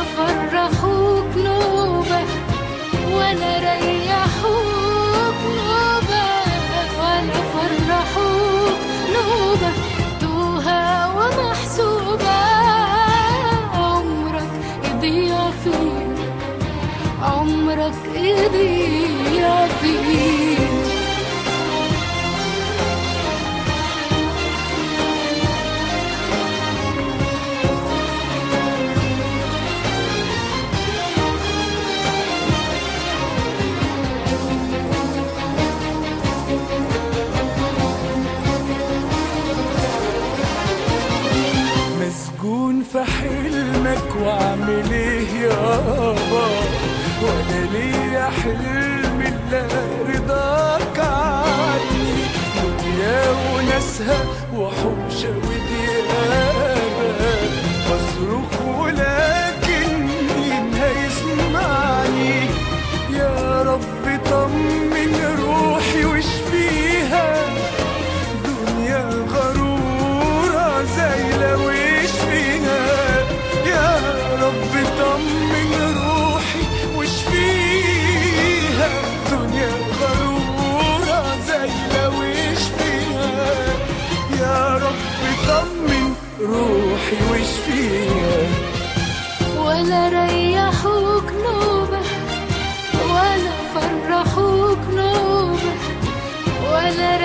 ولا فرحوك نوبة ولا ريحوك نوبة ولا فرحوك نوبة، توها ومحسوبة. عمرك يضيع فيه، عمرك يضيع فيه. مسجون في حلمك واعمل ايه يابا، وانا ليا حلم الا رضاك عني. دنيا وناسها وحوشه وديابه، بصرخ ولكن مين هيسمعني؟ يا رب طمن روحي واشفيها، دنيا غرورة زايلة واشفيها. يا رب طمن روحي واشفيها، دنيا غرورة زايلة واشفيها. يا رب طمن روحي واشفيها. ولا ريحوك نوبة ولا فرحوك نوبة ولا